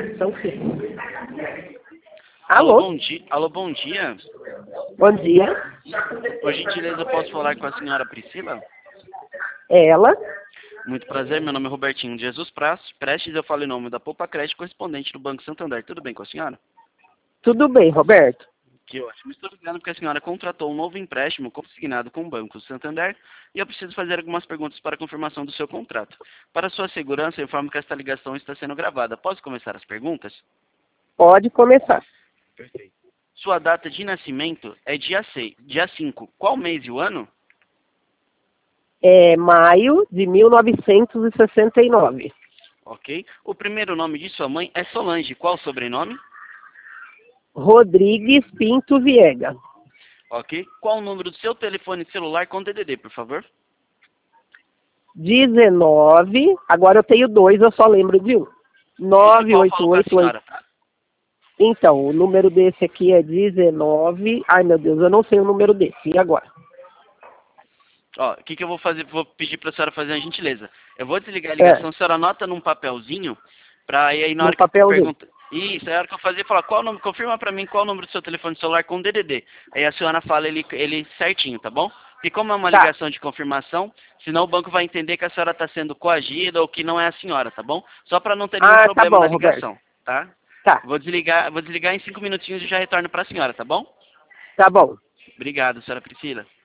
São sim. Alô, Alô? bom dia. Alô, bom dia. Bom dia. Por gentileza, eu posso falar com a senhora Priscila? Ela? Muito prazer, meu nome é Robertinho de Jesus Prestes, eu falo em nome da Poupa Crédito, correspondente do Banco Santander. Tudo bem com a senhora? Tudo bem, Roberto? Que ótimo. Estou ligando porque a senhora contratou um novo empréstimo consignado com o Banco Santander e eu preciso fazer algumas perguntas para confirmação do seu contrato. Para sua segurança, eu informo que esta ligação está sendo gravada. Posso começar as perguntas? Pode começar. Perfeito. Sua data de nascimento é dia 5. Qual mês e o ano? É maio de 1969. Ok. O primeiro nome de sua mãe é Solange. Qual o sobrenome? Rodrigues Pinto Viega. Ok. Qual o número do seu telefone celular com DDD, por favor? 19. Agora eu tenho dois, eu só lembro de um. Esse qual falou com a 9888. senhora, tá? Então, o número desse aqui é 19. Ai, meu Deus, eu não sei o número desse. E agora? Ó, o que eu vou fazer? Vou pedir para a senhora fazer uma gentileza. Eu vou desligar a ligação, a senhora anota num papelzinho, aí na No hora que eu papelzinho. pergunto. Isso, aí na hora que eu fazer, falar qual o número, confirma para mim qual o número do seu telefone celular com DDD. Aí a senhora fala ele certinho, tá bom? Porque como é uma Tá. ligação de confirmação, senão o banco vai entender que a senhora está sendo coagida ou que não é a senhora, tá bom? Só para não ter nenhum Ah, tá problema bom, na Roberto. ligação, tá? Tá. Vou desligar em 5 minutinhos e já retorno para a senhora, tá bom? Tá bom. Obrigado, senhora Priscila.